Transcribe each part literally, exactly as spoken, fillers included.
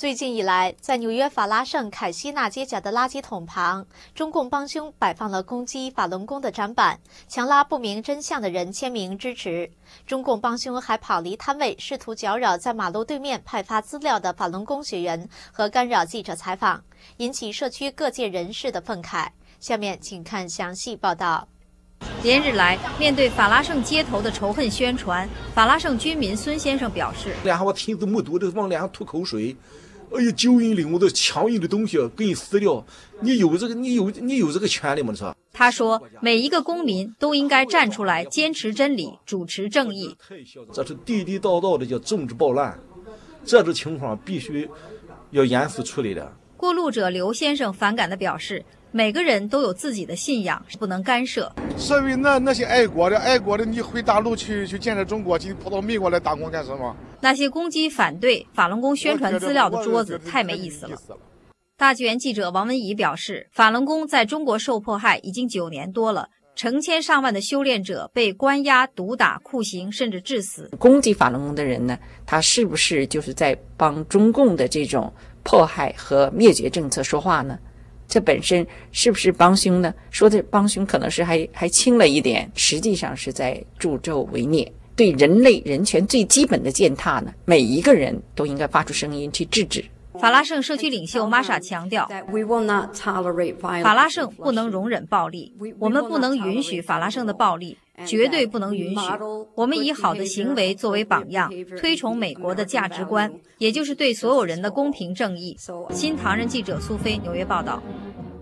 最近以来，在纽约法拉盛凯西纳街角的垃圾桶旁，中共帮凶摆放了攻击法轮功的展板，强拉不明真相的人签名支持。中共帮凶还跑离摊位，试图搅扰在马路对面派发资料的法轮功学员和干扰记者采访，引起社区各界人士的愤慨。下面请看详细报道。 连日来，面对法拉盛街头的仇恨宣传，法拉盛居民孙先生表示：“ 然后我听都目睹的往脸上吐口水，哎呀，九阴领我的强硬的东西给你撕掉，你有这个，你有你有这个权利吗？”是吧？ 他说：“每一个公民都应该站出来，坚持真理，主持正义。 这是地地道道的叫政治暴乱，这种情况必须要严肃处理的。” 过路者刘先生反感地表示：“每个人都有自己的信仰，不能干涉。 所谓那那些爱国的、爱国的，你回大陆去去建设中国，去跑到美国来打工干什么？ 那些攻击、反对法轮功宣传资料的桌子太没意思了。”大纪元记者王文怡表示，法轮功在中国受迫害已经九年多了，成千上万的修炼者被关押、毒打、酷刑，甚至致死。 攻击法轮功的人呢，他是不是就是在帮中共的这种迫害和灭绝政策说话呢？这本身是不是帮凶呢？说的帮凶可能是还还轻了一点，实际上是在助纣为虐，对人类人权最基本的践踏呢，每一个人都应该发出声音去制止。 法拉盛社区领袖玛莎强调，法拉盛不能容忍暴力，我们不能允许法拉盛的暴力，绝对不能允许。我们以好的行为作为榜样，推崇美国的价值观，也就是对所有人的公平正义。新唐人记者苏菲纽约报道。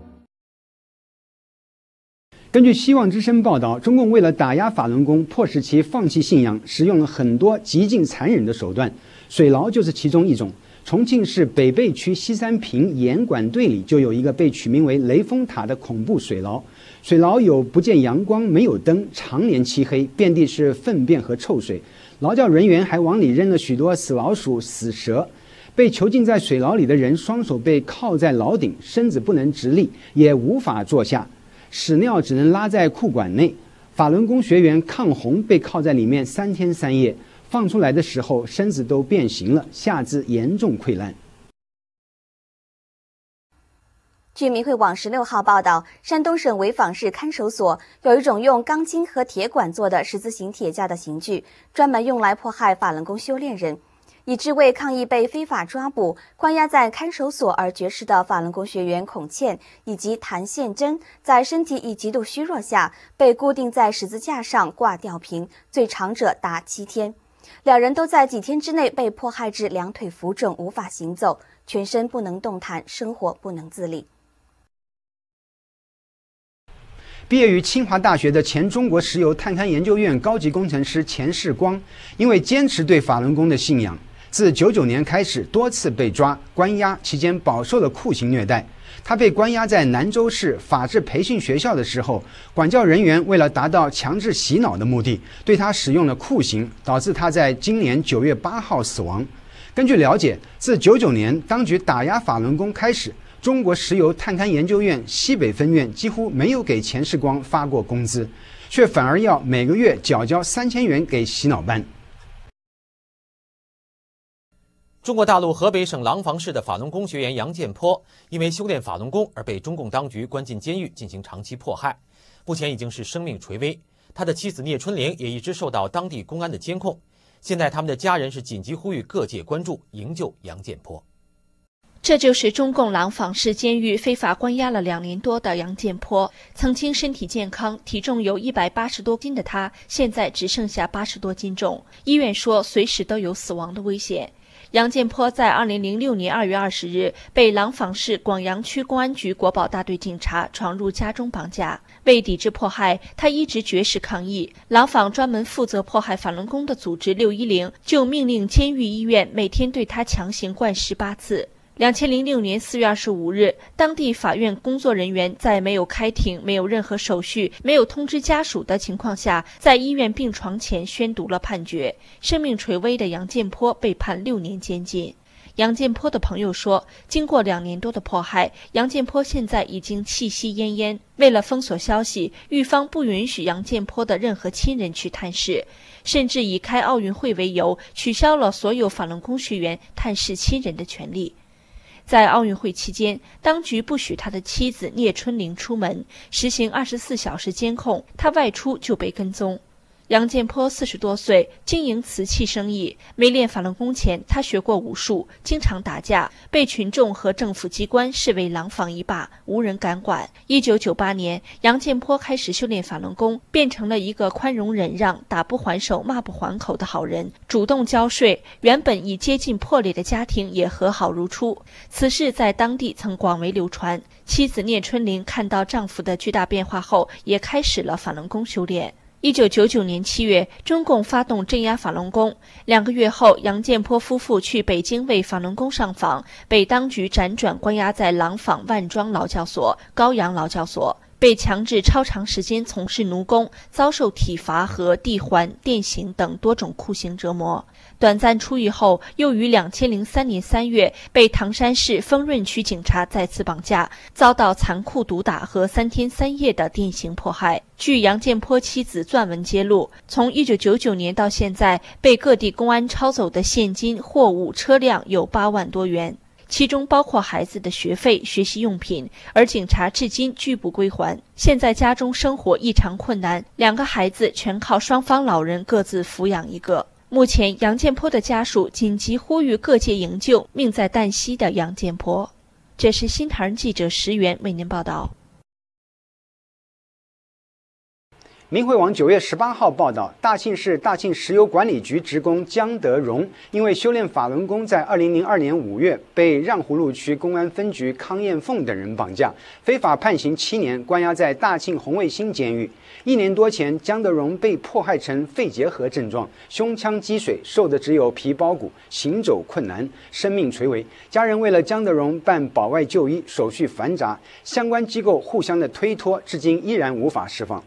根据希望之声报道，中共为了打压法轮功，迫使其放弃信仰，使用了很多极尽残忍的手段，水牢就是其中一种。重庆市北碚区西三坪严管队里就有一个被取名为雷峰塔的恐怖水牢，水牢有不见阳光，没有灯，常年漆黑，遍地是粪便和臭水，劳教人员还往里扔了许多死老鼠、死蛇。被囚禁在水牢里的人双手被铐在牢顶，身子不能直立，也无法坐下，屎尿只能拉在裤管内。法轮功学员抗洪被铐在里面三天三夜，放出来的时候身子都变形了，下肢严重溃烂。 据民汇网十六号报道，山东省潍坊市看守所有一种用钢筋和铁管做的十字形铁架的刑具，专门用来迫害法轮功修炼人。以致为抗议被非法抓捕、关押在看守所而绝食的法轮功学员孔倩以及谭宪珍，在身体已极度虚弱下，被固定在十字架上挂吊瓶，最长者达七天。两人都在几天之内被迫害至两腿浮肿，无法行走，全身不能动弹，生活不能自理。 毕业于清华大学的前中国石油探勘研究院高级工程师钱世光，因为坚持对法轮功的信仰，自九九年开始多次被抓关押，期间饱受了酷刑虐待。他被关押在南州市法治培训学校的时候，管教人员为了达到强制洗脑的目的，对他使用了酷刑，导致他在今年九月八号死亡。根据了解，自九九年当局打压法轮功开始，中国石油探勘研究院西北分院几乎没有给钱世光发过工资，却反而要每个月缴交三千元给洗脑班。 中国大陆河北省廊坊市的法轮功学员杨建坡，因为修炼法轮功而被中共当局关进监狱进行长期迫害，目前已经是生命垂危。他的妻子聂春玲也一直受到当地公安的监控。现在他们的家人是紧急呼吁各界关注，营救杨建坡。 这就是中共廊坊市监狱非法关押了两年多的杨建坡。曾经身体健康、体重有一百八十多斤的他，现在只剩下八十多斤重。医院说随时都有死亡的危险。杨建坡在二零零六年二月二十日被廊坊市广阳区公安局国保大队警察闯入家中绑架。为抵制迫害，他一直绝食抗议。廊坊专门负责迫害法轮功的组织六一零就命令监狱医院每天对他强行灌食八次。两千零六年四月二十五日，当地法院工作人员在没有开庭、没有任何手续、没有通知家属的情况下，在医院病床前宣读了判决。生命垂危的杨建坡被判六年监禁。杨建坡的朋友说，经过两年多的迫害，杨建坡现在已经气息奄奄。为了封锁消息，狱方不允许杨建坡的任何亲人去探视，甚至以开奥运会为由，取消了所有法轮功学员探视亲人的权利。 在奥运会期间，当局不许他的妻子聂春玲出门，实行二十四小时监控，他外出就被跟踪。杨建坡四十多岁，经营瓷器生意。没练法轮功前，他学过武术，经常打架，被群众和政府机关视为廊坊一霸，无人敢管。一九九八年，杨建坡开始修炼法轮功，变成了一个宽容忍让、打不还手、骂不还口的好人，主动交税。原本已接近破裂的家庭也和好如初。此事在当地曾广为流传。妻子聂春玲看到丈夫的巨大变化后，也开始了法轮功修炼。一九九九年七月，中共发动镇压法轮功。两个月后，杨建坡夫妇去北京为法轮功上访，被当局辗转关押在廊坊万庄劳教所、高阳劳教所，被强制超长时间从事奴工，遭受体罚和地环、电刑等多种酷刑折磨。短暂出狱后，又于两千零三年三月被唐山市丰润区警察再次绑架，遭到残酷毒打和三天三夜的电刑迫害。据杨建坡妻子撰文揭露，从一九九九年到现在，被各地公安抄走的现金、货物、车辆有八万多元，其中包括孩子的学费、学习用品，而警察至今拒不归还。现在家中生活异常困难，两个孩子全靠双方老人各自抚养一个。目前，杨建坡的家属紧急呼吁各界营救命在旦夕的杨建坡。这是新唐人记者石原为您报道。 明慧网九月十八号报道，大庆市大庆石油管理局职工江德荣因为修炼法轮功，在二零零二年五月被让湖路区公安分局康艳凤等人绑架，非法判刑七年，关押在大庆红卫星监狱。一年多前，江德荣被迫害成肺结核症状，胸腔积水，瘦的只有皮包骨，行走困难，生命垂危。家人为了江德荣办保外就医，手续繁杂，相关机构互相的推脱，至今依然无法释放。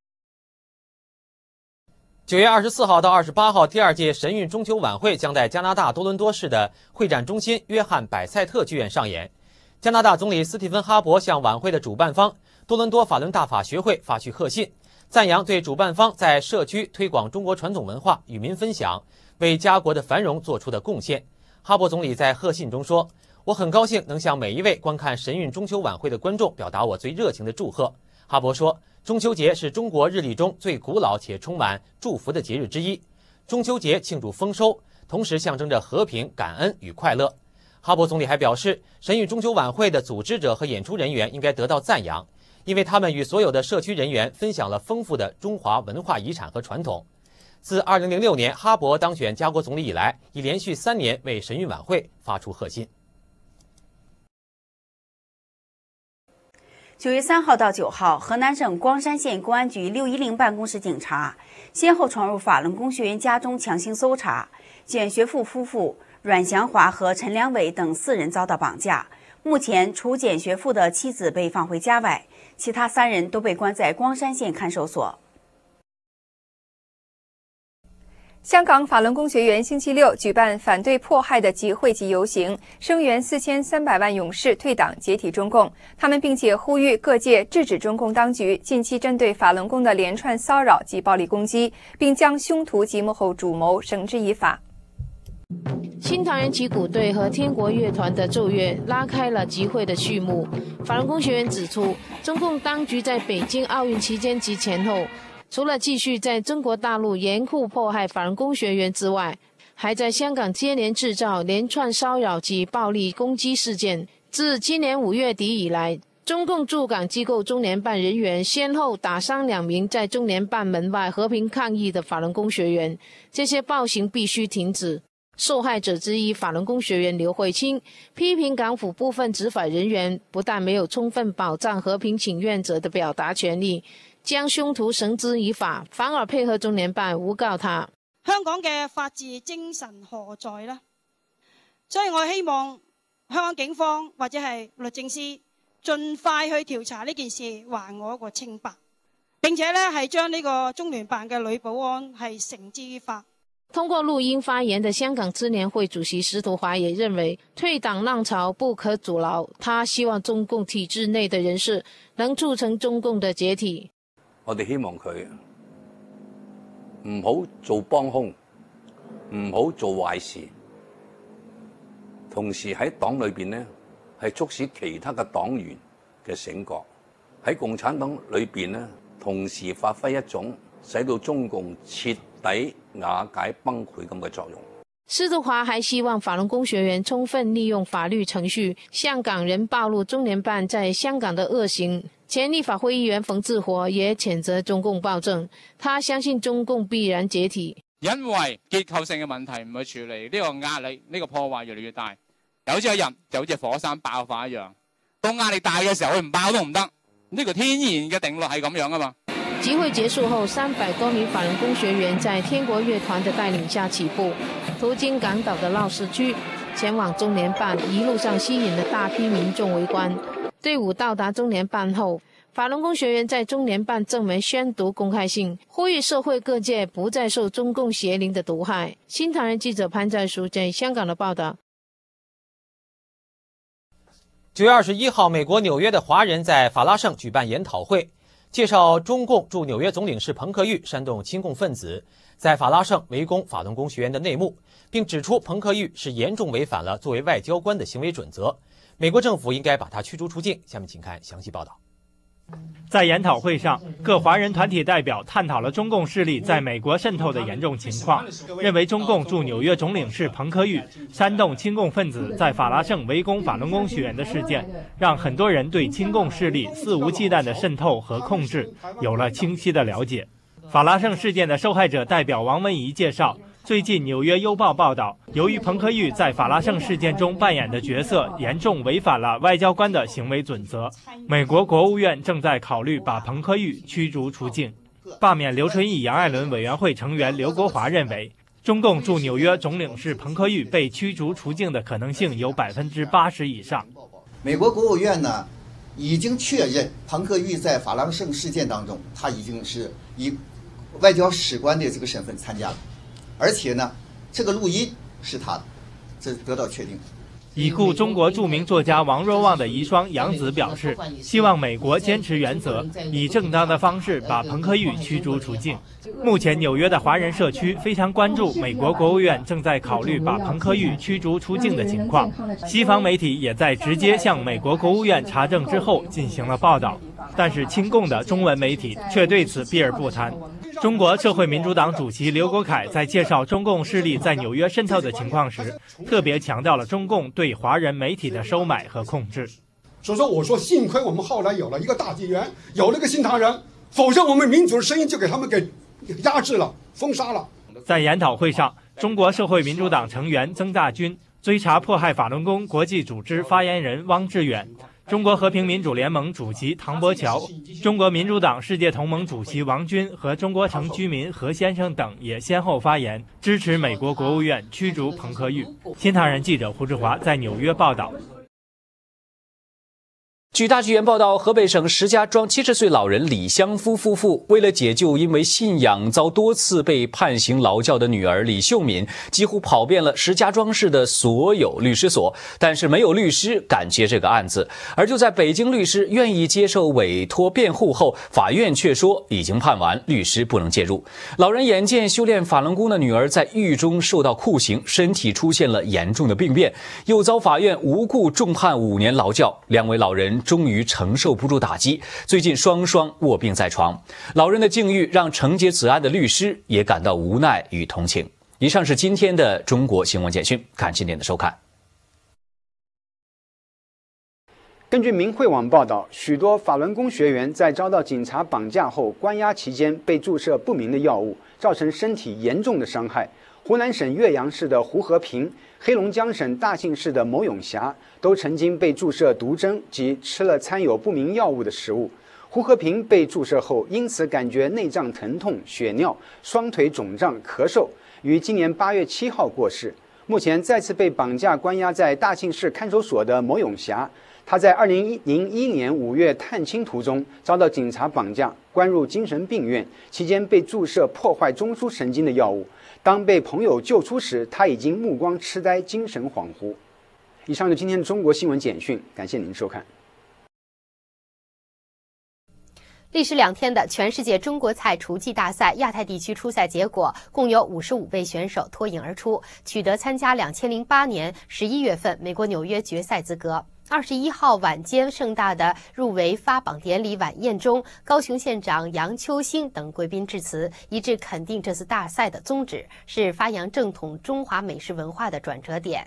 九月二十四号到二十八号，第二届神韵中秋晚会将在加拿大多伦多市的会展中心约翰百赛特剧院上演。加拿大总理斯蒂芬·哈珀向晚会的主办方多伦多法轮大法学会发去贺信，赞扬对主办方在社区推广中国传统文化、与民分享，为家国的繁荣做出的贡献。哈珀总理在贺信中说：“我很高兴能向每一位观看神韵中秋晚会的观众表达我最热情的祝贺。”哈珀说，中秋节是中国日历中最古老且充满祝福的节日之一。中秋节庆祝丰收，同时象征着和平、感恩与快乐。哈珀总理还表示，神韵中秋晚会的组织者和演出人员应该得到赞扬，因为他们与所有的社区人员分享了丰富的中华文化遗产和传统。自二零零六年哈珀当选加国总理以来，已连续三年为神韵晚会发出贺信。 九月三号到九号，河南省光山县公安局六一零办公室警察先后闯入法轮功学员家中强行搜查，简学富夫妇、阮祥华和陈良伟等四人遭到绑架。目前，除简学富的妻子被放回家外，其他三人都被关在光山县看守所。 香港法轮功学员星期六举办反对迫害的集会及游行，声援四千三百万勇士退党解体中共。他们并且呼吁各界制止中共当局近期针对法轮功的连串骚扰及暴力攻击，并将凶徒及幕后主谋绳之以法。 新唐人旗鼓队和天国乐团的奏乐拉开了集会的序幕。法轮功学员指出，中共当局在北京奥运期间及前后，除了继续在中国大陆严酷迫害法轮功学员之外，还在香港接连制造连串骚扰及暴力攻击事件。自今年五月底以来，中共驻港机构中联办人员先后打伤两名在中联办门外和平抗议的法轮功学员，这些暴行必须停止。受害者之一法轮功学员刘慧清批评港府部分执法人员不但没有充分保障和平请愿者的表达权利，將兇徒繩之以法，反而配合中聯辦誣告他。 香港嘅法治精神何在呢？所以我希望香港警方或者係律政司盡快去調查呢件事，還我一個清白，並且呢係將呢個中聯辦嘅女保安係繩之於法。 通過錄音發言的香港支聯會主席司徒華也認為，退黨浪潮不可阻撓，他希望中共體制內的人士能促成中共的解體。 我哋希望佢唔好做幫兇，唔好做壞事，同時喺黨裏邊咧係促使其他嘅黨員嘅醒覺，喺共產黨裏邊咧，同時發揮一種使到中共徹底瓦解崩潰咁嘅作用。 司徒華還希望法輪功學員充分利用法律程序，向港人暴露中聯辦在香港的惡行。前立法會議員馮志火也譴責中共暴政，他相信中共必然解體。 因為結構性嘅問題唔去處理，呢個壓力呢個破壞越嚟越大，有朝一日就好似火山爆發一樣。當壓力大嘅時候，佢唔爆都唔得，呢個天然嘅定律係咁樣啊嘛。 集會結束後，三百多名法輪功學員在天國樂團的帶領下起步，途經港島的鬧市區，前往中聯辦，一路上吸引了大批民眾圍觀。隊伍到達中聯辦後，法輪功學員在中聯辦正門宣讀公開信，呼籲社會各界不再受中共邪靈的毒害。新唐人記者潘在淑在香港的報道。 九月二十一號，美國紐約的華人在法拉盛舉辦研討會，介紹中共駐紐約總領事彭克玉煽動親共分子在法拉盛圍攻法輪功學員的內幕，並指出彭克玉是嚴重違反了作為外交官的行為準則，美國政府應該把他驅逐出境。下面請看詳細報道。 在研討會上，各華人團體代表探討了中共勢力在美國滲透的嚴重情況，認為中共駐紐約總領事彭克玉煽動親共分子在法拉盛圍攻法輪功學員的事件，讓很多人對親共勢力肆無忌憚的滲透和控制有了清晰的了解。法拉盛事件的受害者代表王文怡介紹，最近紐約郵報報道，由於彭克玉在法拉盛事件中扮演的角色嚴重違反了外交官的行為準則，美國國務院正在考慮把彭克玉驅逐出境。罷免劉春義、楊愛倫委員會成員劉國華認為，中共駐紐約總領事彭克玉被驅逐出境的可能性有百分之八十以上。 美國國務院呢已經確認，彭克玉在法拉盛事件當中，他已經是以外交使官的這個身份參加了。而且呢，這個錄音是他的，這得到確定。 已故中國著名作家王若望的遺孀楊子表示，希望美國堅持原則，以正當的方式把彭克玉驅逐出境。目前紐約的華人社區非常關注美國國務院正在考慮把彭克玉驅逐出境的情況，西方媒體也在直接向美國國務院查證之後進行了報道，但是親共的中文媒體卻對此避而不談。中國社會民主黨主席劉國凱在介紹中共勢力在紐約滲透的情況時，特別強調了中共對華人媒體的收買和控制。 所以說，我說幸虧我們後來有了一個大紀元，有了個新唐人，否則我們民主的聲音就給他們給壓制了、封殺了。 在研討會上，中國社會民主黨成員曾大軍追查迫害法輪功國際組織發言人汪志遠，中國和平民主聯盟主席唐伯喬，中國民主黨世界同盟主席王軍和中國城居民何先生等也先後發言，支持美國國務院驅逐彭克玉。新唐人記者胡志華在紐約報道。 據大紀元報道，河北省石家莊七十歲老人李香夫夫婦為了解救因為信仰遭多次被判刑勞教的女兒李秀敏，幾乎跑遍了石家莊市的所有律師所，但是沒有律師敢接這個案子。而就在北京律師願意接受委託辯護後，法院卻說已經判完，律師不能介入。老人眼見修煉法輪功的女兒在獄中受到酷刑，身體出現了嚴重的病變，又遭法院無故重判五年勞教，兩位老人終於承受不住打擊，最近雙雙臥病在床。老人的境遇讓承接此案的律師也感到無奈與同情。以上是今天的中國新聞簡訊，感謝您的收看。 根據明慧網報道，許多法輪功學員在遭到警察綁架後關押期間被注射不明的藥物，造成身體嚴重的傷害。湖南省岳陽市的胡和平，黑龍江省大慶市的牟永霞都曾經被注射毒針及吃了摻有不明藥物的食物。胡和平被注射後，因此感覺內臟疼痛、血尿、雙腿腫脹、咳嗽，於今年八月七號過世。目前再次被綁架關押在大慶市看守所的牟永霞，他在二零零一年五月探親途中遭到警察綁架，關入精神病院，期間被注射破壞中樞神經的藥物。當被朋友救出時，他已經目光痴呆、精神恍惚。以上是今天的中國新聞簡訊，感謝您收看。 歷時兩天的全世界中國菜廚技大賽亞太地區初賽結果，共有五十五位選手脫穎而出，取得參加兩千零八年十一月份美國紐約決賽資格。 二十一号晚间盛大的入围发榜典礼晚宴中，高雄县长杨秋兴等贵宾致辞，一致肯定这次大赛的宗旨是发扬正统中华美食文化的转折点。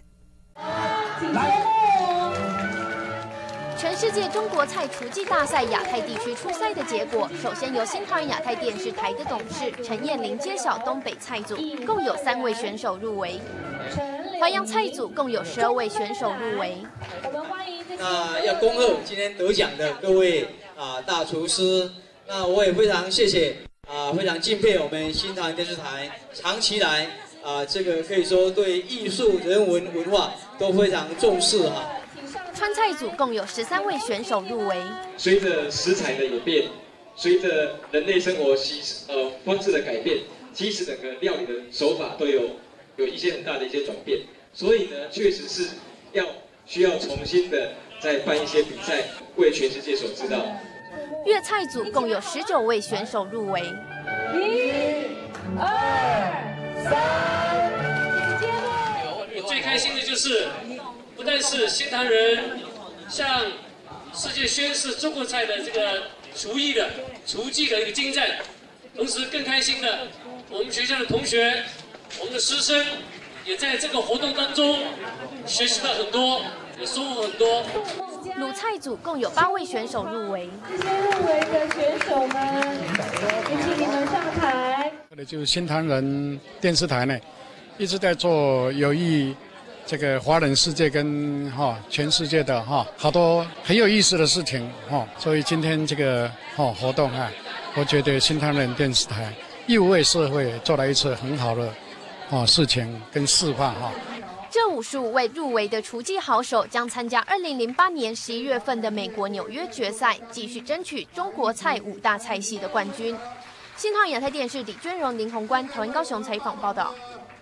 全世界中国菜厨技大赛亚太地区初赛的结果，首先由新桃园亚太电视台的董事陈燕玲揭晓东北菜组，共有三位选手入围；淮扬菜组共有十二位选手入围。 我们欢迎那要恭贺今天得奖的各位啊大厨师。那我也非常谢谢啊，非常敬佩我们新桃园电视台长期来啊这个可以说对艺术、人文、文化都非常重视哈。 川菜组共有十三位选手入围。 随着食材的演变，随着人类生活习呃方式的改变，其实整个料理的手法都有有一些很大的一些转变。所以呢，确实是要需要重新的再办一些比赛，为全世界所知道。 粤菜组共有十九位选手入围。 一、二、三， 我最开心的就是。不但是新唐人向世界宣示中国菜的这个厨艺的厨技的一个精湛，同时更开心的，我们学校的同学，我们的师生也在这个活动当中学习到很多，也收获很多。 鲁菜组共有八位选手入围。 这些入围的选手们，也请你们上台。 就是新唐人电视台呢，一直在做有益。这个华人世界跟哈、哦、全世界的哈、哦、好多很有意思的事情哈、哦，所以今天这个哈、哦、活动啊，我觉得新唐人电视台又为社会做了一次很好的哦事情跟示范哈。 这五十五位入围的厨技好手将参加二零零八年十一月份的美国纽约决赛，继续争取中国菜五大菜系的冠军。新唐亚太电视李娟荣、林宏观，台湾高雄采访报道。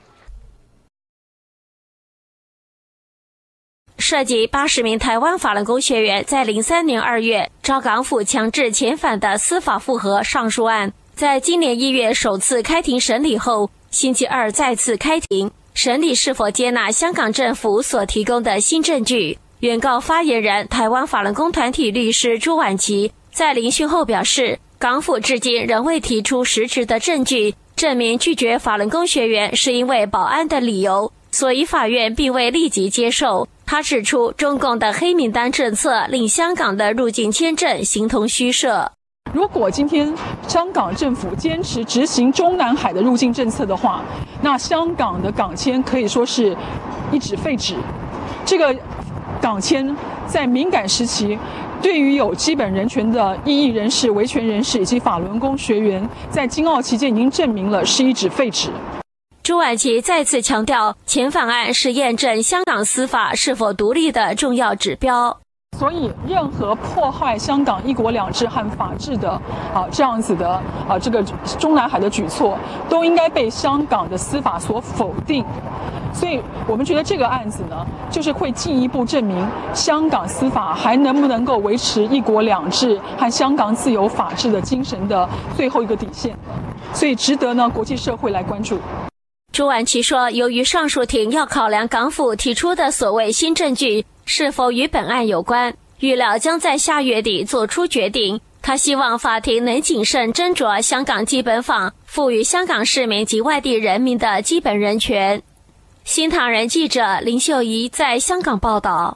涉及八十名台湾法轮功学员在零三年二月遭港府强制遣返的司法复核上诉案，在今年一月首次开庭审理后，星期二再次开庭审理是否接纳香港政府所提供的新证据。原告发言人台湾法轮功团体律师朱婉琪在聆讯后表示，港府至今仍未提出实质的证据证明拒绝法轮功学员是因为保安的理由，所以法院并未立即接受。他指出，中共的黑名单政策令香港的入境签证形同虚设。 如果今天香港政府坚持执行中南海的入境政策的话，那香港的港签可以说是一纸废纸。这个港签在敏感时期，对于有基本人权的异议人士、维权人士以及法轮功学员，在京澳期间已经证明了是一纸废纸。 朱婉琪再次强调，遣返案是验证香港司法是否独立的重要指标。 所以，任何迫害香港一国两制和法治的啊这样子的啊这个中南海的举措，都应该被香港的司法所否定。所以我们觉得这个案子呢，就是会进一步证明香港司法还能不能够维持一国两制和香港自由法治的精神的最后一个底线。所以，值得呢国际社会来关注。 朱婉琪说，由于上诉庭要考量港府提出的所谓新证据是否与本案有关，预料将在下月底做出决定。他希望法庭能谨慎斟酌香港基本法赋予香港市民及外地人民的基本人权。新唐人记者林秀仪在香港报道。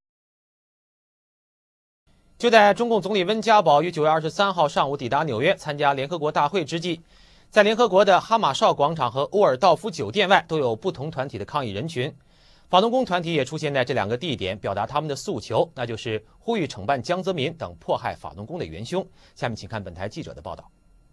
就在中共总理温家宝于九月二十三号上午抵达纽约参加联合国大会之际，在联合国的哈马绍广场和沃尔道夫酒店外都有不同团体的抗议人群。法轮功团体也出现在这两个地点，表达他们的诉求，那就是呼吁惩办江泽民等迫害法轮功的元凶。下面请看本台记者的报道。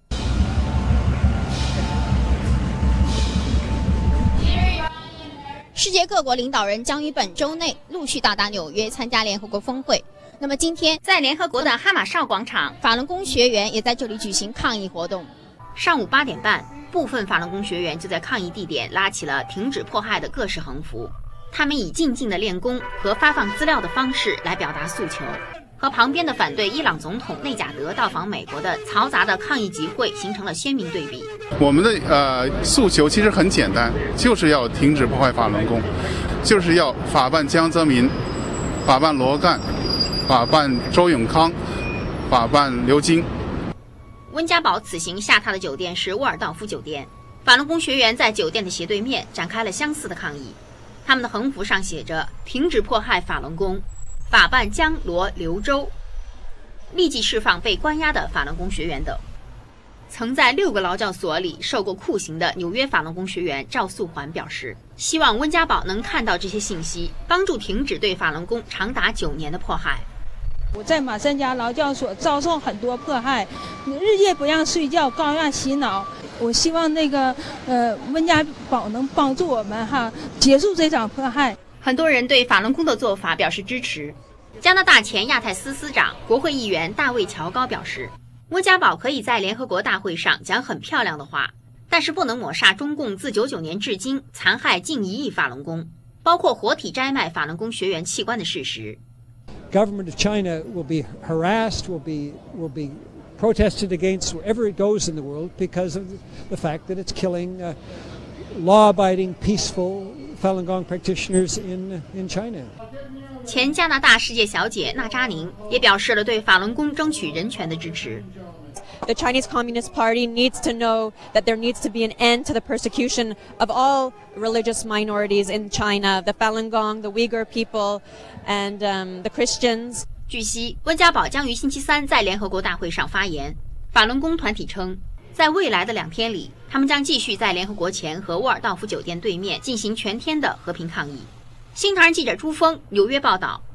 世界各国领导人将于本周内陆续到达纽约参加联合国峰会。那么今天在联合国的哈马绍广场，法轮功学员也在这里举行抗议活动。 上午八点半，部分法轮功学员就在抗议地点拉起了停止迫害的各式横幅，他们以静静的练功和发放资料的方式来表达诉求，和旁边的反对伊朗总统内贾德到访美国的嘈杂的抗议集会形成了鲜明对比。 我们的呃诉求其实很简单，就是要停止迫害法轮功，就是要法办江泽民， 法办罗干，法办周永康，法办刘金。 温家宝此行下榻的酒店是沃尔道夫酒店，法轮功学员在酒店的斜对面展开了相似的抗议，他们的横幅上写着“停止迫害法轮功，法办江罗刘周，立即释放被关押的法轮功学员”等。曾在六个劳教所里受过酷刑的纽约法轮功学员赵素环表示，希望温家宝能看到这些信息，帮助停止对法轮功长达九年的迫害。 我在马三甲劳教所遭受很多迫害，日夜不让睡觉，高压洗脑。我希望那个呃温家宝能帮助我们哈，结束这场迫害。 很多人对法轮功的做法表示支持。加拿大前亚太司司长、国会议员大卫·乔高表示，温家宝可以在联合国大会上讲很漂亮的话，但是不能抹煞中共自九九年至今残害近一亿法轮功，包括活体摘卖法轮功学员器官的事实。 Government of China will be harassed, will be will be protested against wherever it goes in the world because of the fact that it's killing uh, law-abiding, peaceful Falun Gong practitioners in in China. 前加拿大世界小姐纳扎宁也表示了对法轮功争取人权的支持。 The Chinese Communist Party needs to know that there needs to be an end to the persecution of all religious minorities in China, the Falun Gong, the Uyghur people, and um, the Christians. 据悉，温家宝将于星期三在联合国大会上发言。法轮功团体称，在未来的两天里，他们将继续在联合国前和沃尔道夫酒店对面进行全天的和平抗议。新唐人记者朱峰纽约报道。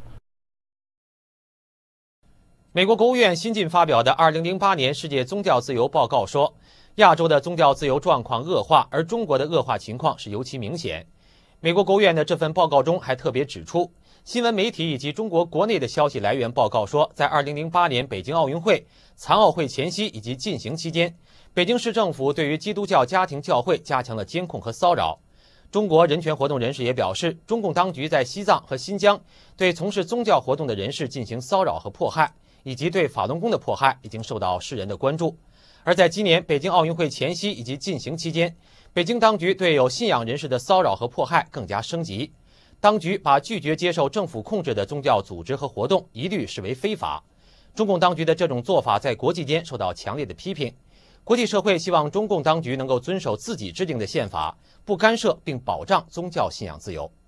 美国国务院新近发表的二零零八年世界宗教自由报告说，亚洲的宗教自由状况恶化，而中国的恶化情况是尤其明显。美国国务院的这份报告中还特别指出，新闻媒体以及中国国内的消息来源报告说，在二零零八年北京奥运会、残奥会前夕以及进行期间，北京市政府对于基督教家庭教会加强了监控和骚扰。中国人权活动人士也表示，中共当局在西藏和新疆对从事宗教活动的人士进行骚扰和迫害，以及对法轮功的迫害已经受到世人的关注。而在今年北京奥运会前夕以及进行期间，北京当局对有信仰人士的骚扰和迫害更加升级。当局把拒绝接受政府控制的宗教组织和活动一律视为非法。中共当局的这种做法在国际间受到强烈的批评。国际社会希望中共当局能够遵守自己制定的宪法，不干涉并保障宗教信仰自由。